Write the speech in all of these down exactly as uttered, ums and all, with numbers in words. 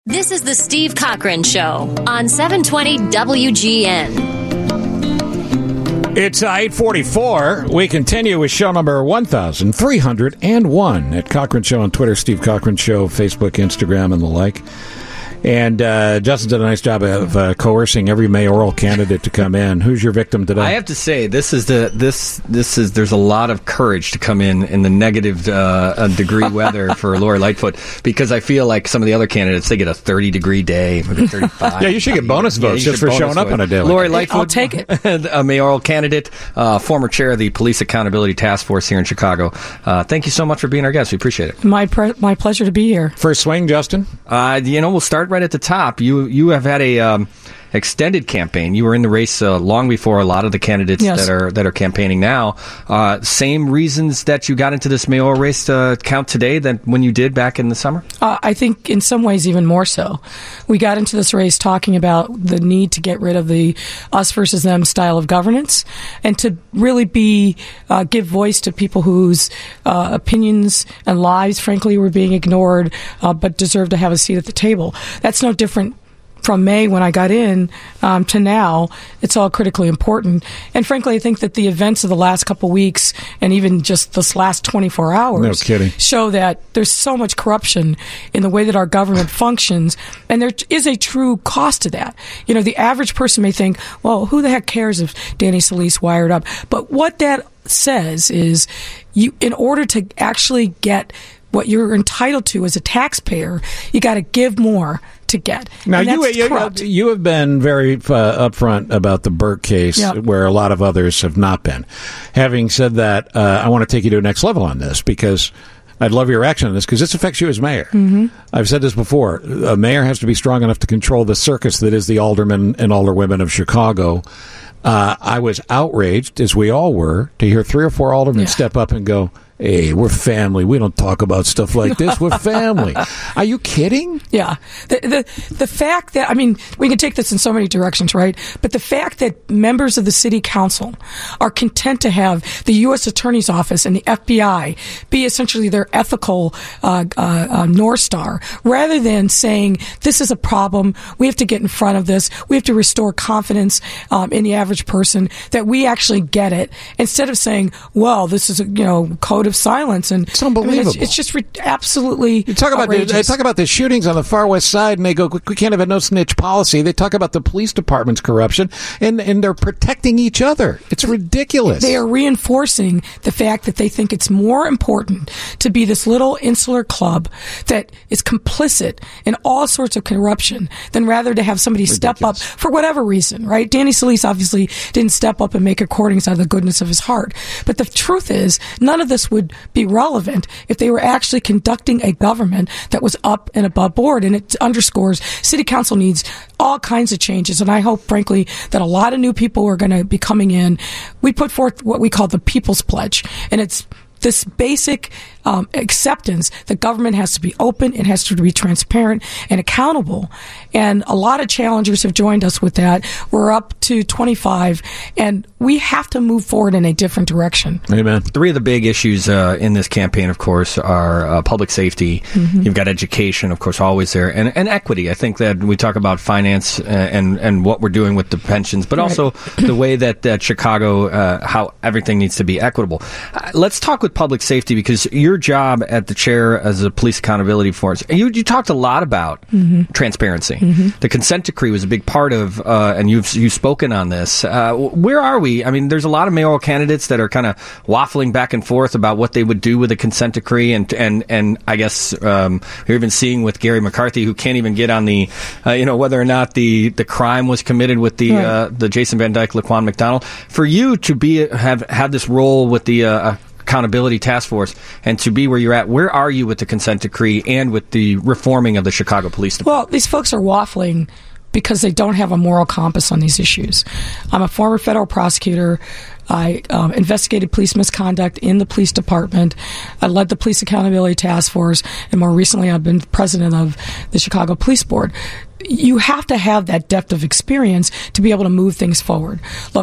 This is the Steve Cochran Show on seven twenty W G N. It's uh, eight forty-four. We continue with show number one thousand three hundred one at Cochran Show on Twitter, Steve Cochran Show, Facebook, Instagram, and the like. And uh, Justin did a nice job of uh, coercing every mayoral candidate to come in. Who's your victim today? I have to say, this is the this this is there's a lot of courage to come in in the negative uh, degree weather for Lori Lightfoot, because I feel like some of the other candidates, they get a thirty degree day, maybe thirty-five. Yeah, you should get bonus votes yeah, just for showing up on a day. Like Lori that. Lightfoot, I'll take it. A mayoral candidate, uh, former chair of the Police Accountability Task Force here in Chicago. Uh, thank you so much for being our guest. We appreciate it. My pre- my pleasure to be here. First swing, Justin. Uh, you know, we'll start right at the top. You You you have had a um, extended campaign. You were in the race uh, long before a lot of the candidates Yes. that are that are campaigning now. Uh, same reasons that you got into this mayoral race uh, count today than when you did back in the summer? Uh, I think in some ways even more so. We got into this race talking about the need to get rid of the us versus them style of governance and to really be uh, give voice to people whose uh, opinions and lives, frankly, were being ignored, uh, but deserve to have a seat at the table. That's no different from May when I got in um, to now. It's all critically important. And frankly, I think that the events of the last couple weeks and even just this last twenty-four hours No kidding. show that there's so much corruption in the way that our government functions, and there is a true cost to that. You know, the average person may think, well, who the heck cares if Danny Solis wired up? But what that says is, you, in order to actually get what you're entitled to as a taxpayer, you got to give more to get. Now, and you, that's you, corrupt. you have been very uh, upfront about the Burke case, Yep. where a lot of others have not been. Having said that, uh, I want to take you to the next level on this, because I'd love your reaction on this, because this affects you as mayor. Mm-hmm. I've said this before. A mayor has to be strong enough to control the circus that is the aldermen and alderwomen of Chicago. Uh, I was outraged, as we all were, to hear three or four aldermen Yeah. step up and go, hey, we're family. We don't talk about stuff like this. We're family. Are you kidding? Yeah. The, the the fact that, I mean, we can take this in so many directions, right? But the fact that members of the city council are content to have the U S Attorney's Office and the F B I be essentially their ethical uh, uh, uh, North Star, rather than saying, this is a problem, we have to get in front of this, we have to restore confidence um, in the average person, that we actually get it, instead of saying, well, this is a, you know, code of silence. And It's unbelievable. I mean, it's, it's just re- absolutely You talk about the, outrageous. they talk about the shootings on the far west side, and they go, we can't have a no snitch policy. They talk about the police department's corruption, and, and they're protecting each other. It's ridiculous. They are reinforcing the fact that they think it's more important to be this little insular club that is complicit in all sorts of corruption than rather to have somebody step up for whatever reason, right? Danny Solis obviously didn't step up and make recordings out of the goodness of his heart. But the truth is, none of this would be relevant if they were actually conducting a government that was up and above board. And it underscores city council needs all kinds of changes. And I hope, frankly, that a lot of new people are going to be coming in. We put forth what we call the People's Pledge, and it's this basic um, acceptance that government has to be open, it has to be transparent and accountable. And a lot of challengers have joined us with that. We're up to twenty-five, and we have to move forward in a different direction. Amen. Three of the big issues uh, in this campaign, of course, are uh, public safety. Mm-hmm. You've got education, of course, always there, and, and equity. I think that we talk about finance and, and what we're doing with the pensions, but Right. also the way that, that Chicago, uh, how everything needs to be equitable. Uh, let's talk with public safety, because your job at the chair as a police accountability force, you, you talked a lot about mm-hmm. transparency. Mm-hmm. The consent decree was a big part of, uh, and you've you've spoken on this. Uh, where are we? I mean, there's a lot of mayoral candidates that are kind of waffling back and forth about what they would do with a consent decree, and and and I guess um, you're even seeing with Gary McCarthy, who can't even get on the, uh, you know, whether or not the, the crime was committed with the Right. uh, the Jason Van Dyke, Laquan McDonald. For you to be have had this role with the uh, accountability task force, and to be where you're at, where are you with the consent decree and with the reforming of the Chicago Police Department? Well, these folks are waffling because they don't have a moral compass on these issues. I'm a former federal prosecutor. I um, investigated police misconduct in the police department. I led the Police Accountability Task Force, and more recently I've been president of the Chicago Police Board. You have to have that depth of experience to be able to move things forward. Look,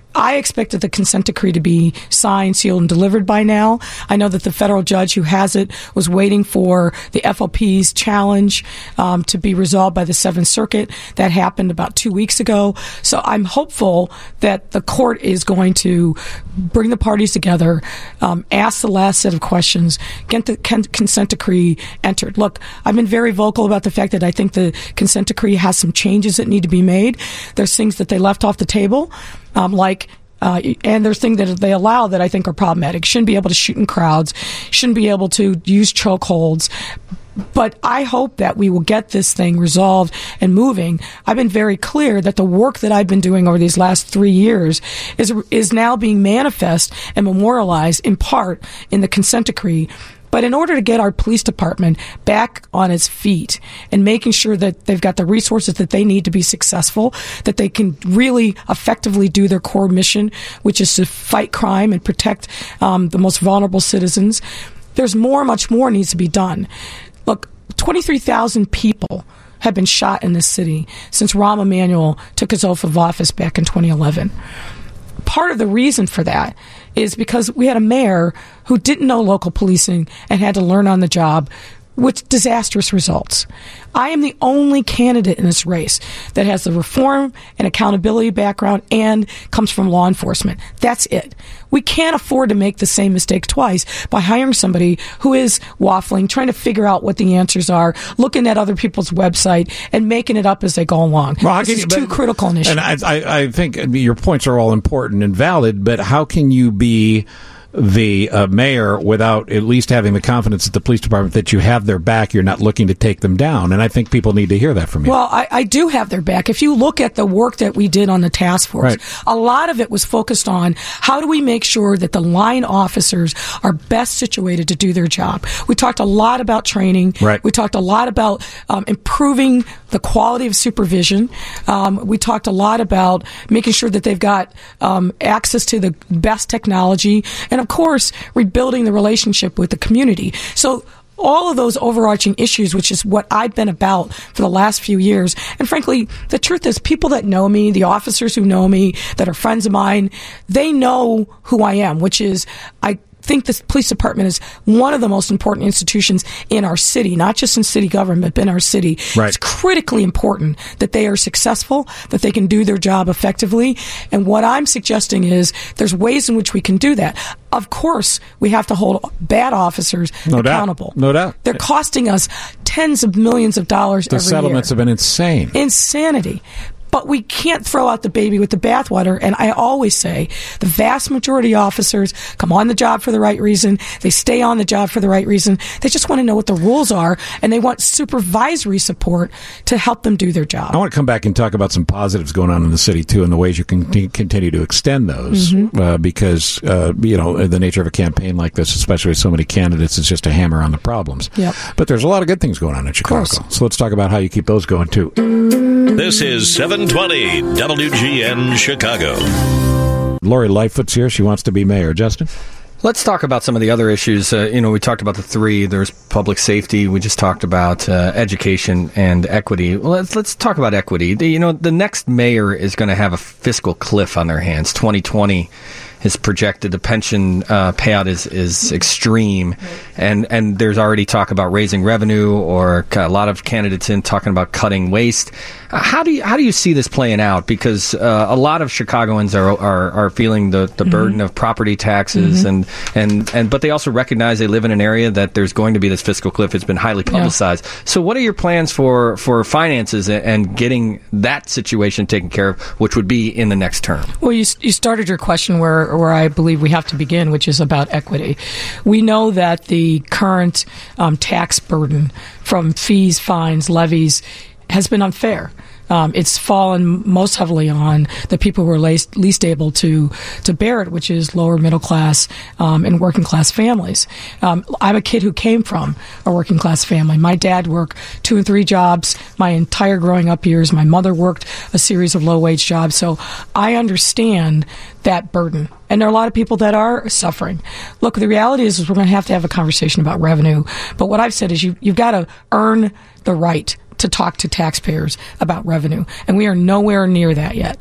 I expected the consent decree to be signed, sealed, and delivered by now. I know that the federal judge who has it was waiting for the F L P's challenge um, to be resolved by the Seventh Circuit. That happened about two weeks ago. So I'm hopeful that the court is going to bring the parties together, um, ask the last set of questions, get the con- consent decree entered. Look, I've been very vocal about the fact that I think the consent decree has some changes that need to be made. There's things that they left off the table. Um, like, uh, and there's things that they allow that I think are problematic. Shouldn't be able to shoot in crowds. Shouldn't be able to use chokeholds. But I hope that we will get this thing resolved and moving. I've been very clear that the work that I've been doing over these last three years is is now being manifest and memorialized in part in the consent decree. But in order to get our police department back on its feet and making sure that they've got the resources that they need to be successful, that they can really effectively do their core mission, which is to fight crime and protect um, the most vulnerable citizens, there's more, much more needs to be done. Look, twenty-three thousand people have been shot in this city since Rahm Emanuel took his oath of office back in twenty eleven. Part of the reason for that is because we had a mayor who didn't know local policing and had to learn on the job with disastrous results. I am the only candidate in this race that has the reform and accountability background and comes from law enforcement. That's it. We can't afford to make the same mistake twice by hiring somebody who is waffling, trying to figure out what the answers are, looking at other people's website and making it up as they go along. Well, this is you, too but, critical an issue. And I, I, I think your points are all important and valid, but how can you be the uh, mayor without at least having the confidence at the police department that you have their back, you're not looking to take them down? And I think people need to hear that from you. Well, I, I do have their back. If you look at the work that we did on the task force, right. a lot of it was focused on how do we make sure that the line officers are best situated to do their job. We talked a lot about training. Right. We talked a lot about um, improving the quality of supervision. Um, we talked a lot about making sure that they've got um, access to the best technology. And of course, rebuilding the relationship with the community. So all of those overarching issues, which is what I've been about for the last few years. And frankly, the truth is people that know me, the officers who know me, that are friends of mine, they know who I am, which is I think the police department is one of the most important institutions in our city, not just in city government, but in our city. Right. It's critically important that they are successful, that they can do their job effectively. And what I'm suggesting is there's ways in which we can do that. Of course, we have to hold bad officers no accountable. Doubt. No doubt. They're costing us tens of millions of dollars the every year. The settlements have been insane. Insanity. But we can't throw out the baby with the bathwater. And I always say the vast majority of officers come on the job for the right reason. They stay on the job for the right reason. They just want to know what the rules are, and they want supervisory support to help them do their job. I want to come back and talk about some positives going on in the city, too, and the ways you can t- continue to extend those. Mm-hmm. Uh, because, uh, you know, the nature of a campaign like this, especially with so many candidates, is just a hammer on the problems. Yep. But there's a lot of good things going on in Chicago. So let's talk about how you keep those going, too. This is seven twenty W G N Chicago. Lori Lightfoot's here. She wants to be mayor. Justin? Let's talk about some of the other issues. Uh, you know, we talked about the three. There's public safety. We just talked about uh, education and equity. Well, let's let's talk about equity. The, you know, the next mayor is going to have a fiscal cliff on their hands. twenty twenty is projected. The pension uh, payout is is extreme, and and there's already talk about raising revenue, or a lot of candidates in talking about cutting waste. How do you how do you see this playing out? Because uh, a lot of Chicagoans are are, are feeling the, the mm-hmm. burden of property taxes, mm-hmm. and, and, and but they also recognize they live in an area that there's going to be this fiscal cliff. It's been highly publicized. Yeah. So what are your plans for, for finances and getting that situation taken care of, which would be in the next term? Well, you you started your question where where I believe we have to begin, which is about equity. We know that the current um, tax burden from fees, fines, levies has been unfair. Um, it's fallen most heavily on the people who are least, least able to to bear it, which is lower middle class um, and working class families. Um, I'm a kid who came from a working class family. My dad worked two and three jobs my entire growing up years. My mother worked a series of low wage jobs. So I understand that burden. And there are a lot of people that are suffering. Look, the reality is, is we're going to have to have a conversation about revenue. But what I've said is you, you've got to earn the right to talk to taxpayers about revenue. And we are nowhere near that yet.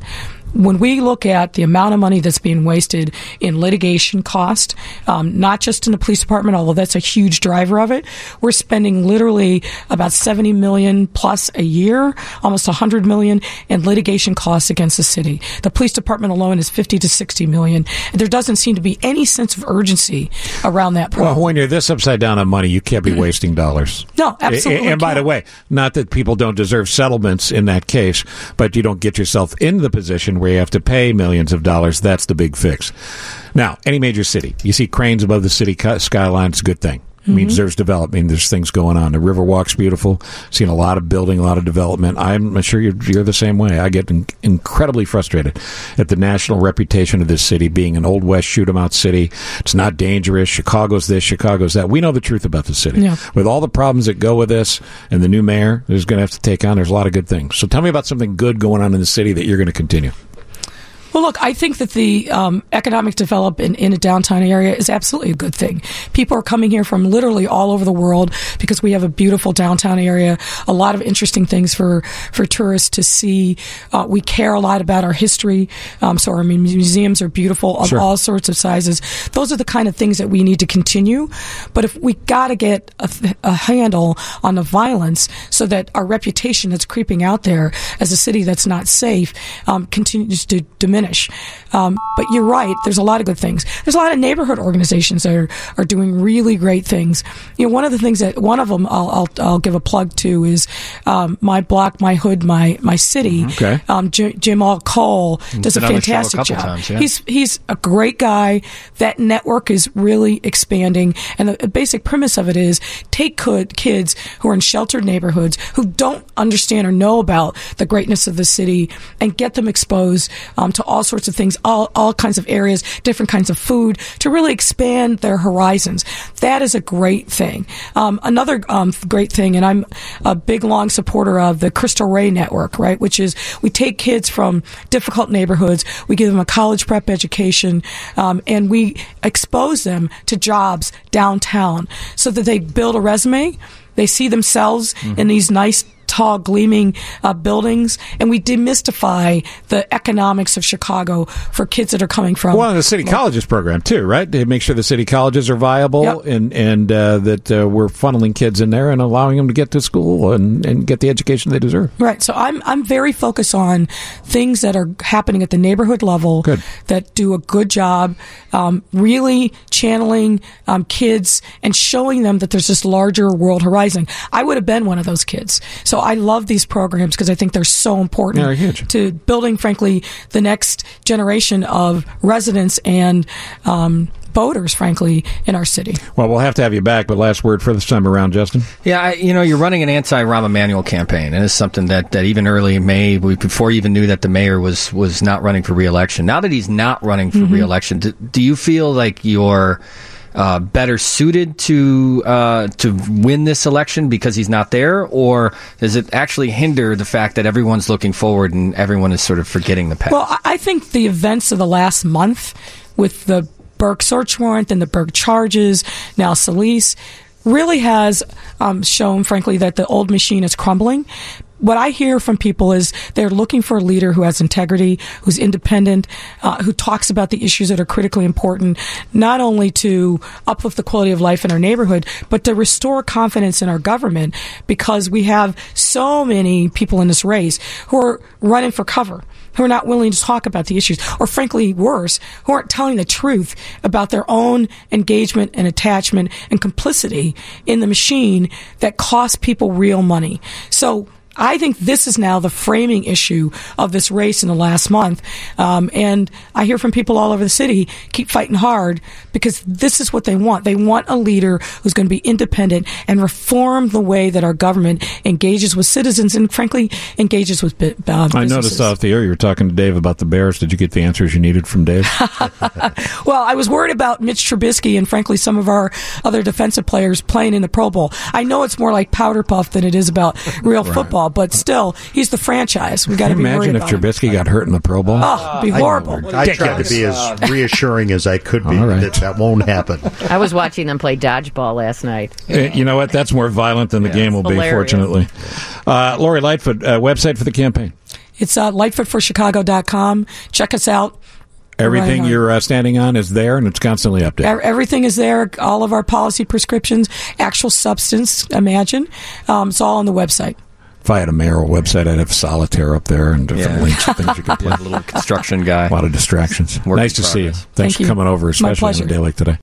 when we look at the amount of money that's being wasted in litigation cost, um, not just in the police department, although that's a huge driver of it, we're spending literally about seventy million plus a year, almost one hundred million in litigation costs against the city. The police department alone is fifty to sixty million. And there doesn't seem to be any sense of urgency around that problem. Well, when you're this upside down on money, you can't be wasting dollars. No, absolutely. And, and by can't. the way, not that people don't deserve settlements in that case, but you don't get yourself in the position where you have to pay millions of dollars. That's the big fix. Now, any major city, you see cranes above the city skyline, it's a good thing. It means there's development. I mean, there's things going on. The Riverwalk's beautiful. Seen a lot of building, a lot of development. I'm sure you're, you're the same way. I get in, incredibly frustrated at the national reputation of this city being an old west shoot 'em out city. It's not dangerous. Chicago's this, Chicago's that. We know the truth about the city. Yeah. With all the problems that go with this, and the new mayor is going to have to take on, there's a lot of good things. So tell me about something good going on in the city that you're going to continue. Well, look, I think that the um, economic development in a downtown area is absolutely a good thing. People are coming here from literally all over the world because we have a beautiful downtown area, a lot of interesting things for, for tourists to see. Uh, we care a lot about our history, um, so our museums are beautiful of Sure. all sorts of sizes. Those are the kind of things that we need to continue. But if we got to get a, a handle on the violence so that our reputation that's creeping out there as a city that's not safe um, continues to diminish. Um, but you're right. There's a lot of good things. There's a lot of neighborhood organizations that are, are doing really great things. You know, one of the things that one of them I'll I'll, I'll give a plug to is um, My Block, My Hood, My My City. Okay. Um, J- Jim All Cole does a Been on the show a fantastic couple job. times, yeah. He's he's a great guy. That network is really expanding, and the basic premise of it is take good kids who are in sheltered neighborhoods who don't understand or know about the greatness of the city and get them exposed um, to all sorts of things, all, all kinds of areas, different kinds of food, to really expand their horizons. That is a great thing. Um, another um, great thing, and I'm a big, long supporter of the Crystal Ray Network, right, which is we take kids from difficult neighborhoods, we give them a college prep education, um, and we expose them to jobs downtown so that they build a resume, they see themselves mm-hmm. in these nice, tall, gleaming uh, buildings, and we demystify the economics of Chicago for kids that are coming from. Well, and the city colleges program too, right? To make sure the city colleges are viable Yep. and and uh, that uh, we're funneling kids in there and allowing them to get to school and, and get the education they deserve. Right. So I'm I'm very focused on things that are happening at the neighborhood level Good. that do a good job, um, really channeling um, kids and showing them that there's this larger world horizon. I would have been one of those kids. So I love these programs because I think they're so important Yeah, they're huge. to building, frankly, the next generation of residents and um, voters, frankly, in our city. Well, we'll have to have you back, but last word for this time around, Justin. Yeah, I, you know, you're running an anti-Rahm Emanuel campaign, and it's something that, that even early in May, we, before you even knew that the mayor was, was not running for re-election. Now that he's not running for mm-hmm. re-election, do, do you feel like you're uh, better suited to uh, to win this election because he's not there, or does it actually hinder the fact that everyone's looking forward and everyone is sort of forgetting the past? Well, I think the events of the last month with the Burke search warrant and the Burke charges, now Solis, really has um, shown, frankly, that the old machine is crumbling. What I hear from people is they're looking for a leader who has integrity, who's independent, uh, who talks about the issues that are critically important, not only to uplift the quality of life in our neighborhood, but to restore confidence in our government, because we have so many people in this race who are running for cover, who are not willing to talk about the issues, or frankly, worse, who aren't telling the truth about their own engagement and attachment and complicity in the machine that costs people real money. So I think this is now the framing issue of this race in the last month. Um, and I hear from people all over the city, keep fighting hard, because this is what they want. They want a leader who's going to be independent and reform the way that our government engages with citizens and, frankly, engages with uh, businesses. I noticed off the air you were talking to Dave about the Bears. Did you get the answers you needed from Dave? Well, I was worried about Mitch Trubisky and, frankly, some of our other defensive players playing in the Pro Bowl. I know it's more like powder puff than it is about real Right. football, but still, he's the franchise. We got to be worried Imagine if about him. Trubisky got hurt in the Pro Bowl. Oh, it'd be horrible. I tried to be as reassuring as I could be. All right. That that won't happen. I was watching them play dodgeball last night. Uh, You know what? That's more violent than the Yeah, game will be, hilarious. fortunately. Uh, Lori Lightfoot, uh, website for the campaign. It's uh, lightfoot for chicago dot com. Check us out. Everything Right you're uh, standing on is there, and it's constantly updated. Everything is there. All of our policy prescriptions, actual substance, imagine. Um, it's all on the website. If I had a mayoral website, I'd have solitaire up there and different Yeah. links and things you could play. Yeah, little construction guy. A lot of distractions. Work Nice in to see you. progress. Thanks Thank for you. coming over, My especially on pleasure. a day like today.